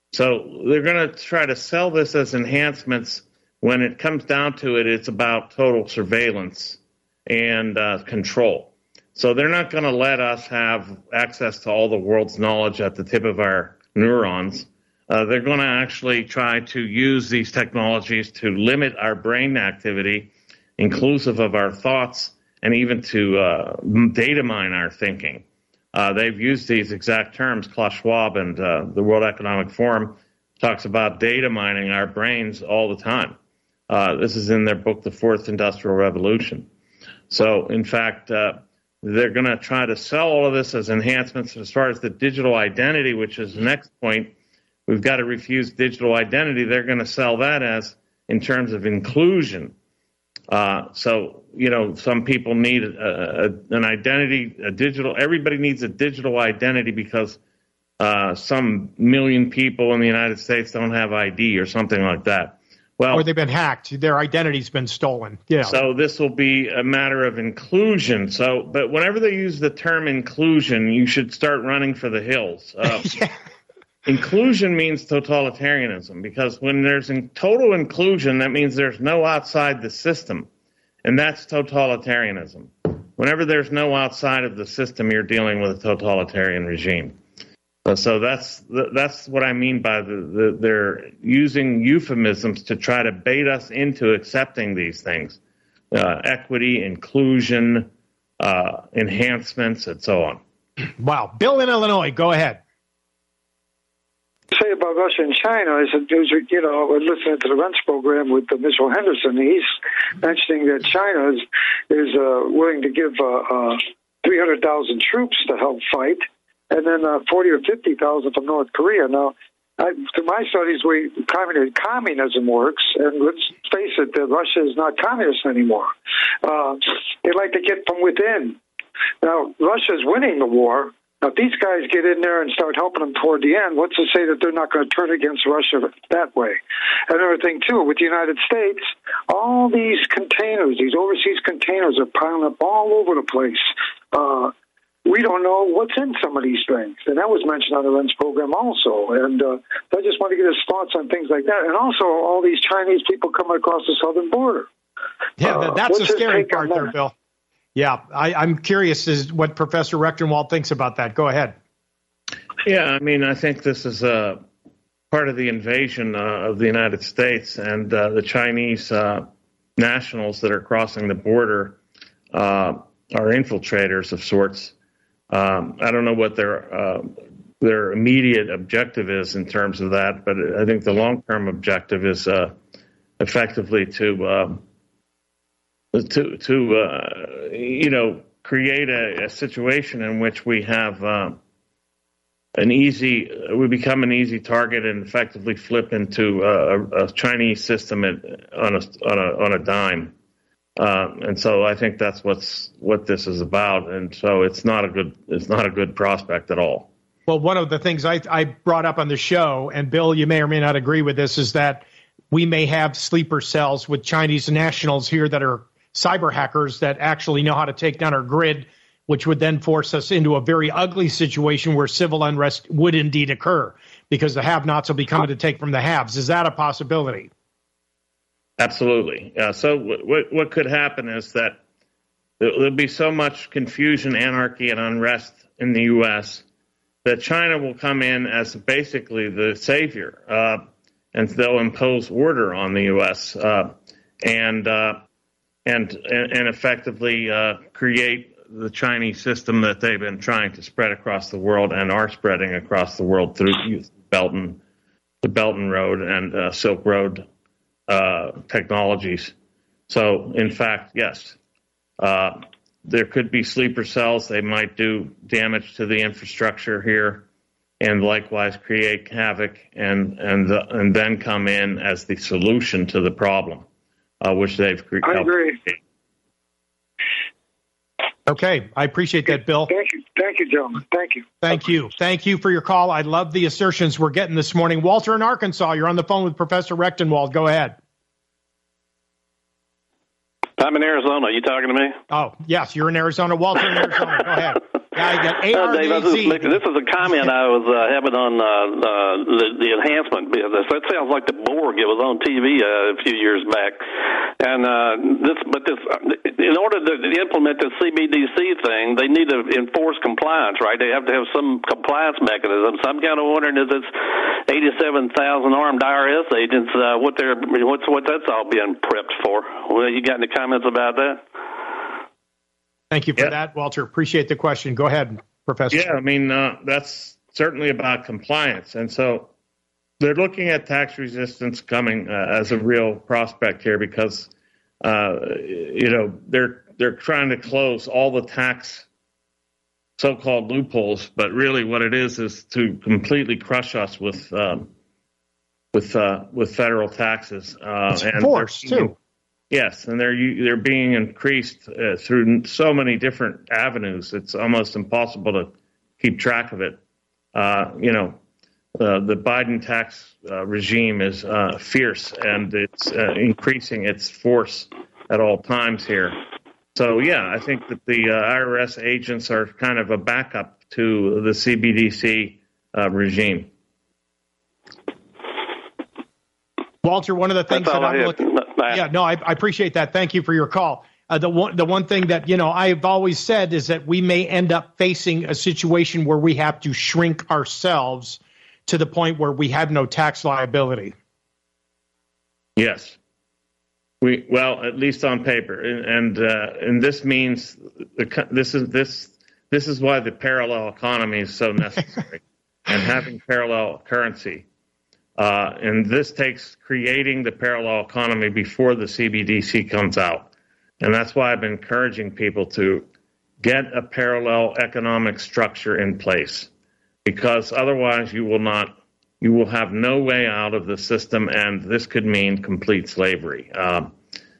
So they're going to try to sell this as enhancements. When it comes down to it, it's about total surveillance and uh, control. So they're not going to let us have access to all the world's knowledge at the tip of our neurons. Uh, they're going to actually try to use these technologies to limit our brain activity, inclusive of our thoughts, and even to uh, data mine our thinking. Uh, they've used these exact terms. Klaus Schwab and uh, the World Economic Forum talks about data mining our brains all the time. Uh, this is in their book, The Fourth Industrial Revolution. So, in fact, uh, they're going to try to sell all of this as enhancements. As far as the digital identity, which is the next point, we've got to refuse digital identity. They're going to sell that as in terms of inclusion. Uh, so, you know, some people need a, a, an identity, a digital, everybody needs a digital identity because uh, some million people in the United States don't have I D or something like that. Well, or they've been hacked. Their identity's been stolen. Yeah. So this will be a matter of inclusion. So, but whenever they use the term inclusion, you should start running for the hills. Uh, yeah. Inclusion means totalitarianism, because when there's in total inclusion, that means there's no outside the system, and that's totalitarianism. Whenever there's no outside of the system, you're dealing with a totalitarian regime. Uh, so that's that's what I mean by the, the they're using euphemisms to try to bait us into accepting these things, uh, equity, inclusion, uh, enhancements, and so on. Wow. Bill in Illinois, go ahead. Say about Russia and China is that there's, you know, we're listening to the Rense program with uh, Mitchell Henderson. He's mentioning that China is, is uh, willing to give uh, uh, three hundred thousand troops to help fight, and then uh, forty or fifty thousand from North Korea. Now, I, through my studies, we communism, communism works, and let's face it, that Russia is not communist anymore. Uh, they like to get from within. Now, Russia's winning the war. Now, if these guys get in there and start helping them toward the end, what's to say that they're not going to turn against Russia that way? Another thing, too, with the United States, all these containers, these overseas containers are piling up all over the place. Uh, we don't know what's in some of these things. And that was mentioned on the Rense program also. And uh, I just want to get his thoughts on things like that. And also all these Chinese people coming across the southern border. Yeah, uh, that's the scary take part there, Bill. Yeah, I, I'm curious as what Professor Rechtenwald thinks about that. Go ahead. Yeah, I mean, I think this is uh, part of the invasion uh, of the United States, and uh, the Chinese uh, nationals that are crossing the border uh, are infiltrators of sorts. Um, I don't know what their uh, their immediate objective is in terms of that, but I think the long-term objective is uh, effectively to uh, to to uh, you know create a, a situation in which we have uh, an easy we become an easy target and effectively flip into a, a Chinese system at, on a on a on a dime. Uh, and so I think that's what's what this is about, and so it's not a good it's not a good prospect at all. Well, one of the things I, I brought up on the show, and Bill, you may or may not agree with this, is that we may have sleeper cells with Chinese nationals here that are cyber hackers that actually know how to take down our grid, which would then force us into a very ugly situation where civil unrest would indeed occur because the have-nots will be coming to take from the haves. Is that a possibility? Absolutely. Uh, so what what could happen is that there'll be so much confusion, anarchy, and unrest in the U S that China will come in as basically the savior, uh, and they'll impose order on the U S uh, and, uh, and and effectively uh, create the Chinese system that they've been trying to spread across the world and are spreading across the world through Belt and, the Belt and Road and uh, Silk Road Uh, technologies. So, in fact, yes, uh, there could be sleeper cells. They might do damage to the infrastructure here, and likewise create havoc, and and the, and then come in as the solution to the problem, uh, which they've created. I agree. Okay, I appreciate that, Bill. Thank you. Thank you, gentlemen. Thank you. Thank you. Thank you for your call. I love the assertions we're getting this morning. Walter in Arkansas, you're on the phone with Professor Rechtenwald. Go ahead. I'm in Arizona. Are you talking to me? Oh, yes, you're in Arizona. Walter in Arizona. Go ahead. Yeah, you got A R uh, Dave, A Z. this, this is a comment I was uh, having on uh, uh, the, the enhancement business. That sounds like the Borg. It was on T V uh, a few years back. And uh, this, but this, in order to implement this C B D C thing, they need to enforce compliance, right? They have to have some compliance mechanism. So I'm kind of wondering, is this eighty-seven thousand armed I R S agents, uh, what they're, what's what that's all being prepped for? Well, you got any comments about that? Thank you for yeah. that, Walter. Appreciate the question. Go ahead, Professor. Yeah, I mean, uh, that's certainly about compliance. And so they're looking at tax resistance coming uh, as a real prospect here because, uh, you know, they're they're trying to close all the tax so-called loopholes. But really what it is is to completely crush us with um, with uh, with federal taxes. Uh, it's and force, too. Yes, and they're they're being increased uh, through so many different avenues. It's almost impossible to keep track of it. Uh, you know, uh, the Biden tax uh, regime is uh, fierce, and it's uh, increasing its force at all times here. So, yeah, I think that the uh, I R S agents are kind of a backup to the C B D C uh, regime. Walter, one of the things that I'm looking yeah, no, I, I appreciate that. Thank you for your call. Uh, the one, the one thing that, you know, I've always said is that we may end up facing a situation where we have to shrink ourselves to the point where we have no tax liability. Yes. We well, at least on paper, and and, uh, and this means the, this is this this is why the parallel economy is so necessary, and having parallel currency. Uh, and this takes creating the parallel economy before the C B D C comes out. And that's why I've been encouraging people to get a parallel economic structure in place, because otherwise you will not, you will have no way out of the system, and this could mean complete slavery. Um,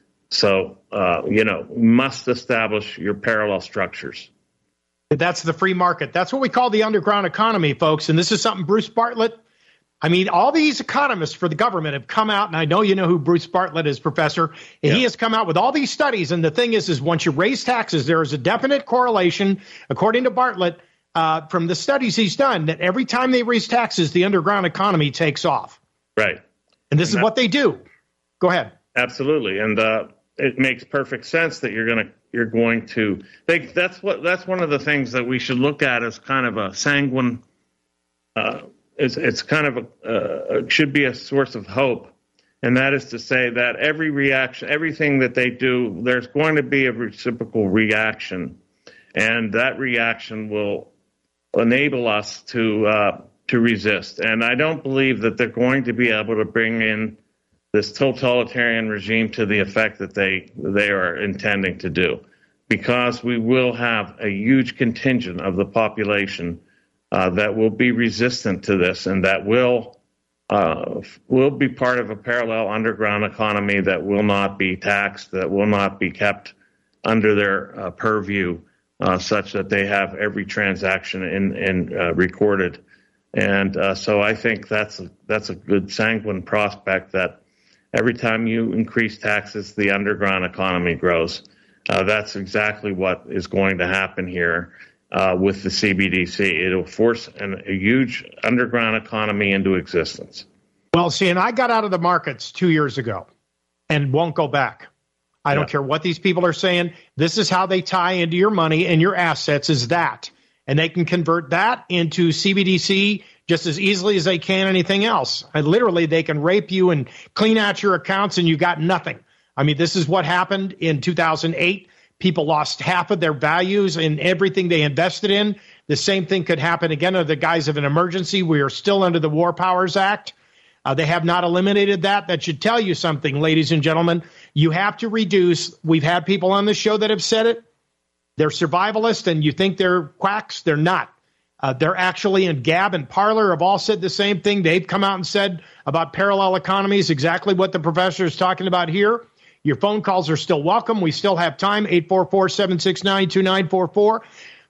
so, uh, you know, must establish your parallel structures. That's the free market. That's what we call the underground economy, folks. And this is something Bruce Bartlett, I mean, all these economists for the government have come out, and I know you know who Bruce Bartlett is, Professor. And yeah. He has come out with all these studies, and the thing is, is once you raise taxes, there is a definite correlation, according to Bartlett, uh, from the studies he's done, that every time they raise taxes, the underground economy takes off. Right. And this and is what they do. Go ahead. Absolutely, and uh, it makes perfect sense that you're going to you're going to think that's what that's one of the things that we should look at as kind of a sanguine. Uh, It's, it's kind of a, uh, should be a source of hope, and that is to say that every reaction, everything that they do, there's going to be a reciprocal reaction, and that reaction will enable us to uh, to resist. And I don't believe that they're going to be able to bring in this totalitarian regime to the effect that they they are intending to do, because we will have a huge contingent of the population Uh, that will be resistant to this, and that will uh, will be part of a parallel underground economy that will not be taxed, that will not be kept under their uh, purview, uh, such that they have every transaction in, in uh, recorded. And uh, so I think that's a, that's a good sanguine prospect, that every time you increase taxes, the underground economy grows. Uh, that's exactly what is going to happen here. Uh, with the C B D C. It'll force an, a huge underground economy into existence. Well, see, and I got out of the markets two years ago and won't go back. I yeah. don't care what these people are saying. This is how they tie into your money and your assets, is that. And they can convert that into C B D C just as easily as they can anything else. And literally, they can rape you and clean out your accounts and you got nothing. I mean, this is what happened in two thousand eight. People lost half of their values in everything they invested in. The same thing could happen again under the guise of an emergency. We are still under the War Powers Act. Uh, they have not eliminated that. That should tell you something, ladies and gentlemen. You have to reduce. We've had people on the show that have said it. They're survivalists, and you think they're quacks. They're not. Uh, they're actually, in Gab and Parler have all said the same thing. They've come out and said about parallel economies exactly what the professor is talking about here. Your phone calls are still welcome. We still have time. eight four four, seven six nine, two nine four four.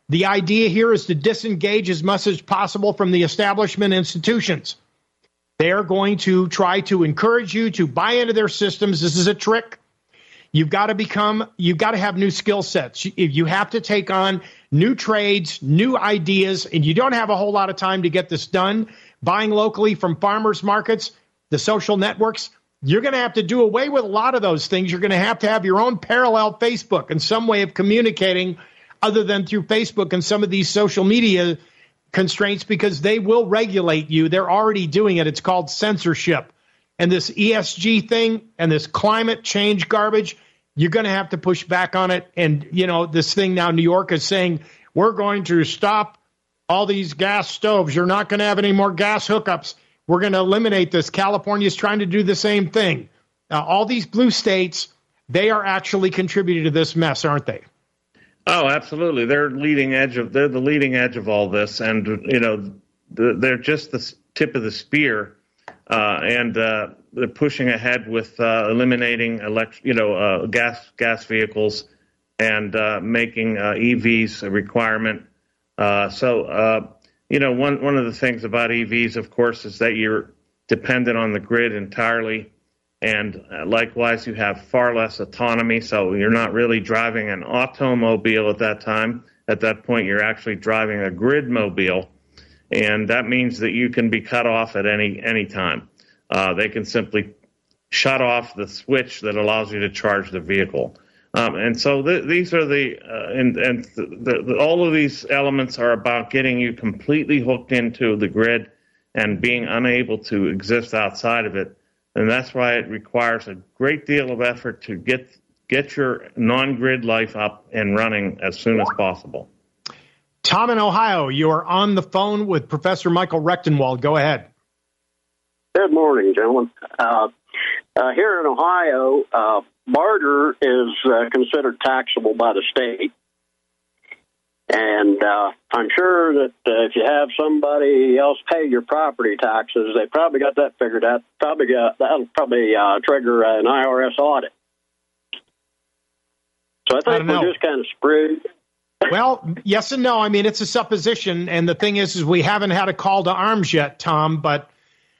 The idea here is to disengage as much as possible from the establishment institutions. They're going to try to encourage you to buy into their systems. This is a trick. You've got to become, you've got to have new skill sets. You have to take on new trades, new ideas, and you don't have a whole lot of time to get this done. Buying locally from farmers markets, the social networks, you're going to have to do away with a lot of those things. You're going to have to have your own parallel Facebook and some way of communicating other than through Facebook and some of these social media constraints, because they will regulate you. They're already doing it. It's called censorship. And this E S G thing and this climate change garbage, you're going to have to push back on it. And, you know, this thing now, New York is saying, we're going to stop all these gas stoves. You're not going to have any more gas hookups. We're going to eliminate this. California is trying to do the same thing. Uh, all these blue states, they are actually contributing to this mess, aren't they? Oh, absolutely. They're leading edge of, they're the leading edge of all this. And, you know, they're just the tip of the spear. Uh, and uh, they're pushing ahead with uh, eliminating elect- you know, uh, gas gas vehicles and uh, making uh, E Vs a requirement. Uh, so, uh, you know, one one of the things about E Vs, of course, is that you're dependent on the grid entirely. And uh, likewise, you have far less autonomy. So you're not really driving an automobile at that time. At that point, you're actually driving a grid mobile. And that means that you can be cut off at any any time. Uh, they can simply shut off the switch that allows you to charge the vehicle. Um, and so th- these are the uh, and and the, the, all of these elements are about getting you completely hooked into the grid and being unable to exist outside of it. And that's why it requires a great deal of effort to get get your non-grid life up and running as soon as possible. Tom in Ohio, you are on the phone with Professor Michael Rechtenwald. Go ahead. Good morning, gentlemen. Uh, uh, here in Ohio, uh, barter is uh, considered taxable by the state. And uh, I'm sure that uh, if you have somebody else pay your property taxes, they probably got that figured out. Probably got, that'll probably uh, trigger an I R S audit. So I think I we're just kind of screwed. Well, yes and no. I mean, it's a supposition. And the thing is, is we haven't had a call to arms yet, Tom, but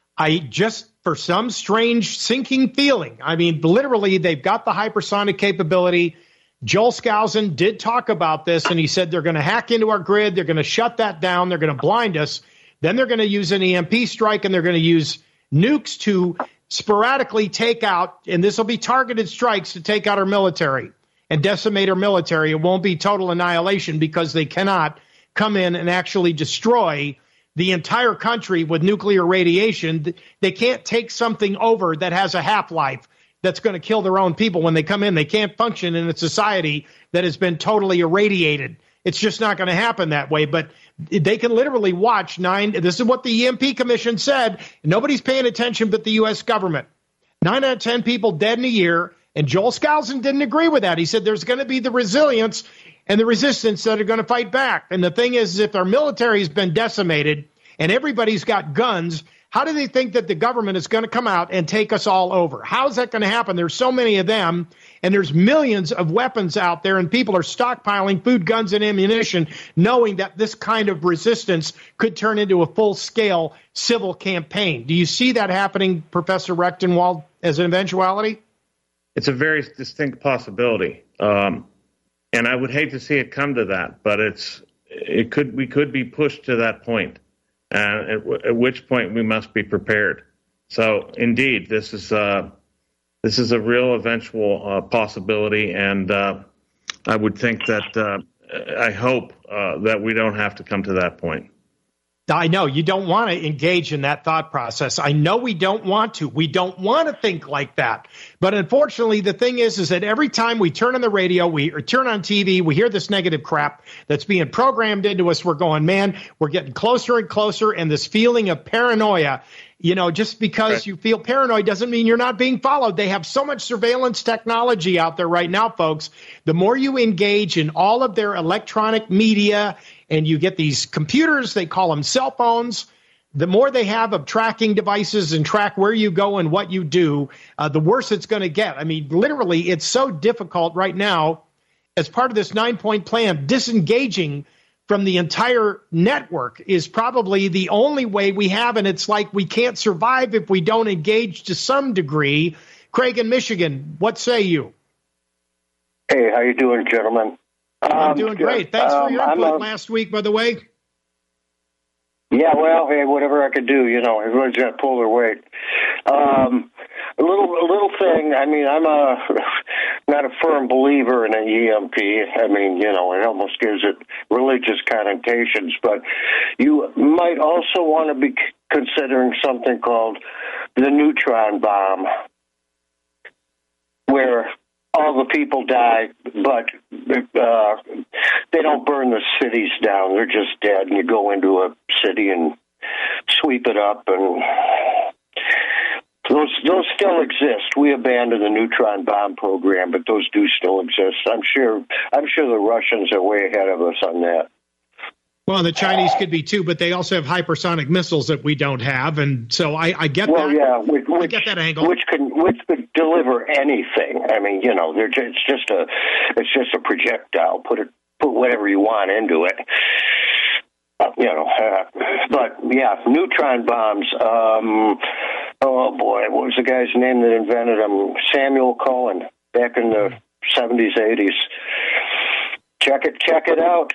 I just, for some strange sinking feeling, I mean, literally, they've got the hypersonic capability. Joel Skousen did talk about this, and he said they're going to hack into our grid. They're going to shut that down. They're going to blind us. Then they're going to use an E M P strike, and they're going to use nukes to sporadically take out, and this will be targeted strikes to take out our military and decimate our military. It won't be total annihilation because they cannot come in and actually destroy the entire country with nuclear radiation. They can't take something over that has a half-life that's going to kill their own people when they come in. They can't function in a society that has been totally irradiated. It's just not going to happen that way. But they can literally watch nine. This is what the E M P Commission said. Nobody's paying attention but the U S government. Nine out of ten people dead in a year. And Joel Skousen didn't agree with that. He said there's going to be the resilience and the resistance that are going to fight back. And the thing is, if our military has been decimated and everybody's got guns, how do they think that the government is going to come out and take us all over? How is that going to happen? There's so many of them, and there's millions of weapons out there, and people are stockpiling food, guns, and ammunition, knowing that this kind of resistance could turn into a full-scale civil campaign. Do you see that happening, Professor Rechtenwald, as an eventuality? It's a very distinct possibility, um, and I would hate to see it come to that, but it's it could we could be pushed to that point. And at, w- at which point we must be prepared. So, indeed, this is uh, this is a real eventual uh, possibility, and uh, I would think that uh, I hope uh, that we don't have to come to that point. I know you don't want to engage in that thought process. I know we don't want to. We don't want to think like that. But unfortunately, the thing is, is that every time we turn on the radio, we or turn on T V, we hear this negative crap that's being programmed into us. We're going, man, we're getting closer and closer. And this feeling of paranoia, you know, just because right. you feel paranoid doesn't mean you're not being followed. They have so much surveillance technology out there right now, folks. The more you engage in all of their electronic media, and you get these computers, they call them cell phones, the more they have of tracking devices and track where you go and what you do, uh, the worse it's going to get. I mean, literally, it's so difficult right now as part of this nine-point plan, disengaging from the entire network is probably the only way we have, and it's like we can't survive if we don't engage to some degree. Craig in Michigan, what say you? Hey, how you doing, gentlemen? I'm um, doing great. Thanks um, for your input a, last week, by the way. Yeah, well, hey, whatever I could do, you know, everyone's got to pull their weight. Um, a little, a little thing. I mean, I'm a not a firm believer in an E M P. I mean, you know, it almost gives it religious connotations. But you might also want to be considering something called the neutron bomb, where all the people die, but uh, they don't burn the cities down. They're just dead, and you go into a city and sweep it up, and those those still exist. We abandoned the neutron bomb program, but those do still exist. I'm sure. I'm sure the Russians are way ahead of us on that. Well, the Chinese could be too, but they also have hypersonic missiles that we don't have, and so I, I get well, that. yeah, which, I get that angle. Which could which could deliver anything. I mean, you know, they're just, it's just a it's just a projectile. Put it put whatever you want into it. Uh, you know, uh, but yeah, neutron bombs. Um, oh boy, what was the guy's name that invented them? Samuel Cohen, back in the seventies, eighties. Check it, check it out.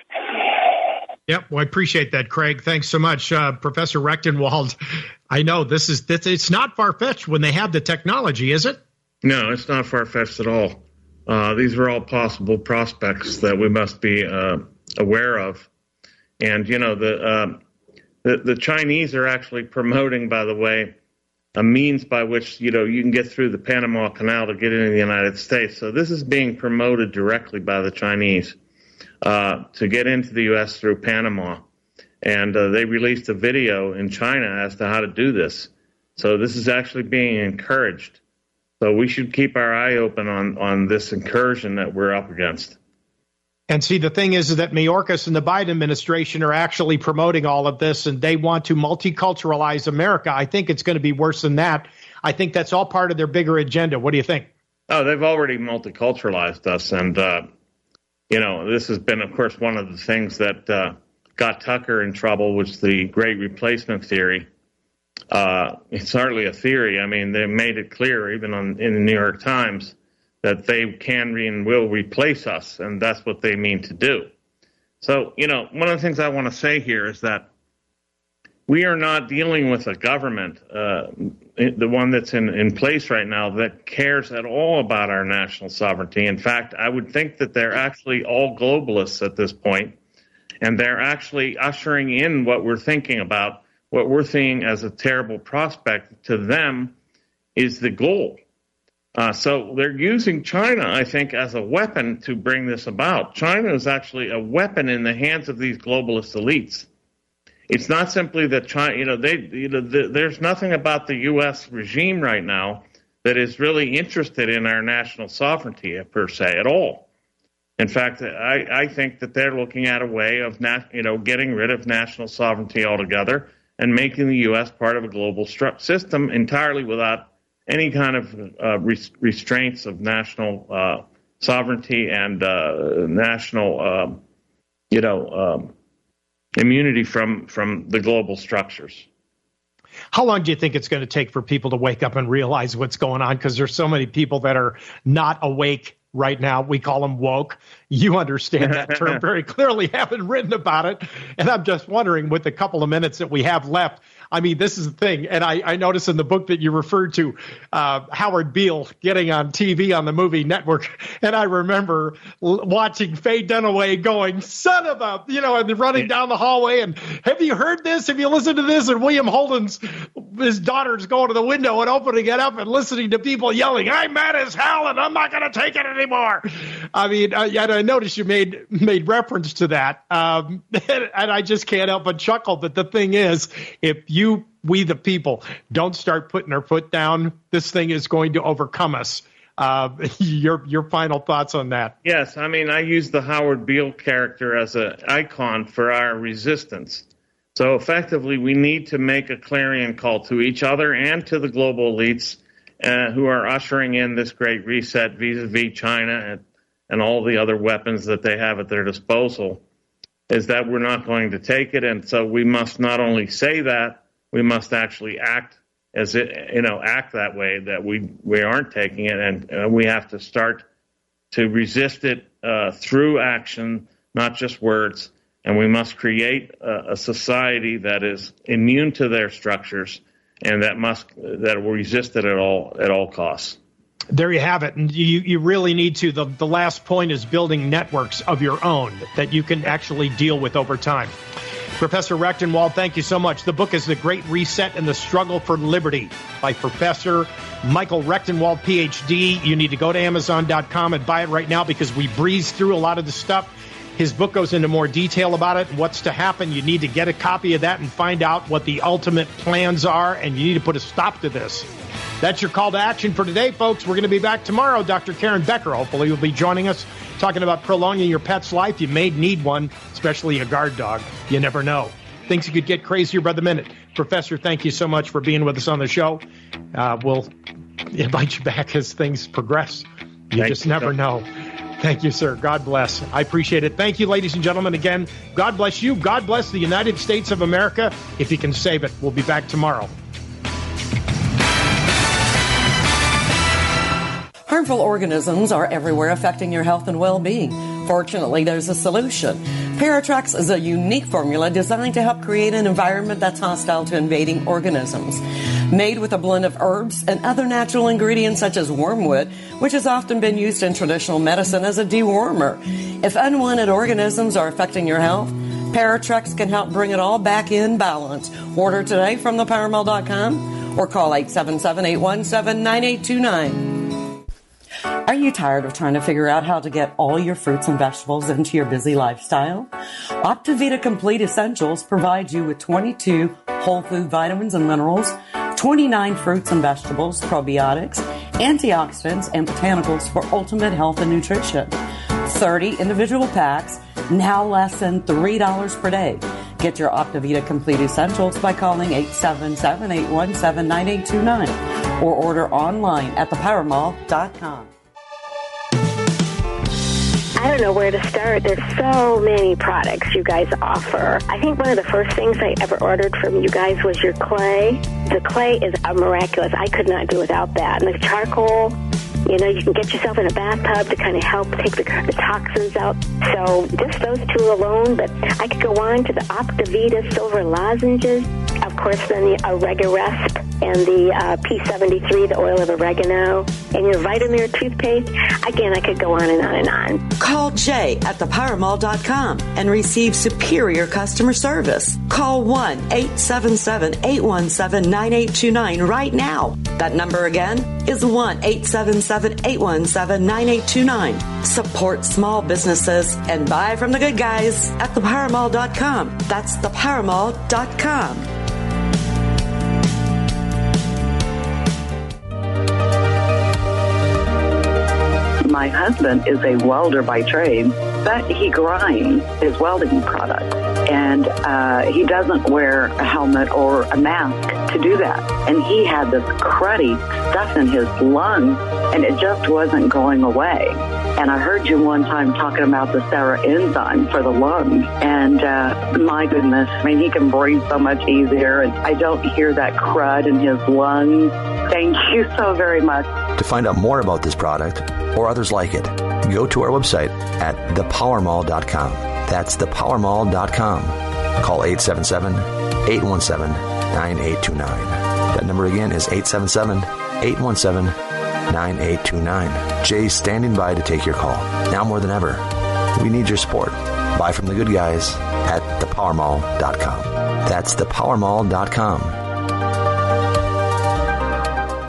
Yep, well, I appreciate that, Craig. Thanks so much, uh, Professor Rechtenwald. I know this is this, it's not far-fetched when they have the technology, is it? No, it's not far-fetched at all. Uh, these are all possible prospects that we must be uh, aware of. And, you know, the, uh, the the Chinese are actually promoting, by the way, a means by which, you know, you can get through the Panama Canal to get into the United States. So this is being promoted directly by the Chinese. Uh, to get into the U S through Panama. And uh, they released a video in China as to how to do this. So this is actually being encouraged. So we should keep our eye open on, on this incursion that we're up against. And see, the thing is, is that Mayorkas and the Biden administration are actually promoting all of this, and they want to multiculturalize America. I think it's going to be worse than that. I think that's all part of their bigger agenda. What do you think? Oh, they've already multiculturalized us, and uh, you know, this has been, of course, one of the things that uh, got Tucker in trouble, was the Great Replacement theory. Uh, it's hardly a theory. I mean, they made it clear, even on in the New York Times, that they can and will replace us, and that's what they mean to do. So, you know, one of the things I want to say here is that we are not dealing with a government, uh, the one that's in, in place right now, that cares at all about our national sovereignty. In fact, I would think that they're actually all globalists at this point, and they're actually ushering in what we're thinking about. What we're seeing as a terrible prospect to them is the goal. Uh, so they're using China, I think, as a weapon to bring this about. China is actually a weapon in the hands of these globalist elites. It's not simply that China, you know, they, you know, the, there's nothing about the U S regime right now that is really interested in our national sovereignty per se at all. In fact, I, I think that they're looking at a way of, nat, you know, getting rid of national sovereignty altogether and making the U S part of a global stru- system entirely without any kind of uh, res- restraints of national uh, sovereignty and uh, national, um, you know, um, immunity from, from the global structures. How long do you think it's going to take for people to wake up and realize what's going on? Because there's so many people that are not awake right now. We call them woke. You understand that term very clearly, haven't written about it. And I'm just wondering, with the couple of minutes that we have left, I mean, this is the thing. And I, I noticed in the book that you referred to uh, Howard Beale getting on T V on the movie network. And I remember l- watching Faye Dunaway going, son of a, you know, and running down the hallway. And have you heard this? Have you listened to this? And William Holden's, his daughter's going to the window and opening it up and listening to people yelling, I'm mad as hell and I'm not going to take it anymore. I mean, uh, and I noticed you made made reference to that. Um, and, and I just can't help but chuckle. But the thing is, if you, we the people, don't start putting our foot down, this thing is going to overcome us. Uh, your your final thoughts on that? Yes, I mean, I use the Howard Beale character as an icon for our resistance. So effectively, we need to make a clarion call to each other and to the global elites uh, who are ushering in this great reset vis-a-vis China and, and all the other weapons that they have at their disposal. is that we're not going to take it. And so we must not only say that, we must actually act as it, you know, act that way, that we, we aren't taking it. And uh, we have to start to resist it uh, through action, not just words. And we must create a, a society that is immune to their structures and that must, that will resist it at all, at all costs. There you have it. And you, you really need to. The, the last point is building networks of your own that you can actually deal with over time. Professor Rechtenwald, thank you so much. The book is The Great Reset and the Struggle for Liberty by Professor Michael Rechtenwald, P H D. You need to go to Amazon dot com and buy it right now because we breezed through a lot of the stuff. His book goes into more detail about it and what's to happen. You need to get a copy of that and find out what the ultimate plans are, and you need to put a stop to this. That's your call to action for today, folks. We're going to be back tomorrow. Doctor Karen Becker, hopefully, will be joining us talking about prolonging your pet's life. You may need one, especially a guard dog. You never know. Things could get crazier by the minute. Professor, thank you so much for being with us on the show. Uh, we'll invite you back as things progress. You Thank just you, never sir. know. Thank you, sir. God bless. I appreciate it. Thank you, ladies and gentlemen. Again, God bless you. God bless the United States of America. If you can save it, we'll be back tomorrow. Harmful organisms are everywhere, affecting your health and well-being. Fortunately, there's a solution. Paratrex is a unique formula designed to help create an environment that's hostile to invading organisms. Made with a blend of herbs and other natural ingredients such as wormwood, which has often been used in traditional medicine as a dewormer. If unwanted organisms are affecting your health, Paratrex can help bring it all back in balance. Order today from the power mall dot com or call eight seven seven, eight one seven, nine eight two nine. Are you tired of trying to figure out how to get all your fruits and vegetables into your busy lifestyle? Optivita Complete Essentials provides you with twenty-two whole food vitamins and minerals, twenty-nine fruits and vegetables, probiotics, antioxidants, and botanicals for ultimate health and nutrition. thirty individual packs, now less than three dollars per day. Get your Optivita Complete Essentials by calling eight seven seven, eight one seven, nine eight two nine or order online at the power mall dot com. I don't know where to start. There's so many products you guys offer. I think one of the first things I ever ordered from you guys was your clay. The clay is a miraculous. I could not do without that. And the charcoal, you know, you can get yourself in a bathtub to kind of help take the, the toxins out. So just those two alone, but I could go on to the Optivita Silver Lozenges. Of course, then the Oregaresp and the uh, P seventy-three, the oil of oregano, and your Vitamir toothpaste. Again, I could go on and on and on. Call Jay at the power mall dot com and receive superior customer service. Call one eight seven seven, eight one seven, nine eight two nine right now. That number again is one eight seven seven, eight one seven, nine eight two nine. Support small businesses and buy from the good guys at the power mall dot com. That's the power mall dot com. My husband is a welder by trade, but he grinds his welding product. And uh, he doesn't wear a helmet or a mask to do that. And he had this cruddy stuff in his lungs, and it just wasn't going away. And I heard you one time talking about the Sarah enzyme for the lungs. And uh, my goodness, I mean, he can breathe so much easier, and I don't hear that crud in his lungs. Thank you so very much. To find out more about this product or others like it, go to our website at the power mall dot com. That's the power mall dot com. Call eight seven seven, eight one seven, nine eight two nine. That number again is eight seven seven, eight one seven, nine eight two nine. Jay's standing by to take your call. Now more than ever, we need your support. Buy from the good guys at the power mall dot com. That's the power mall dot com.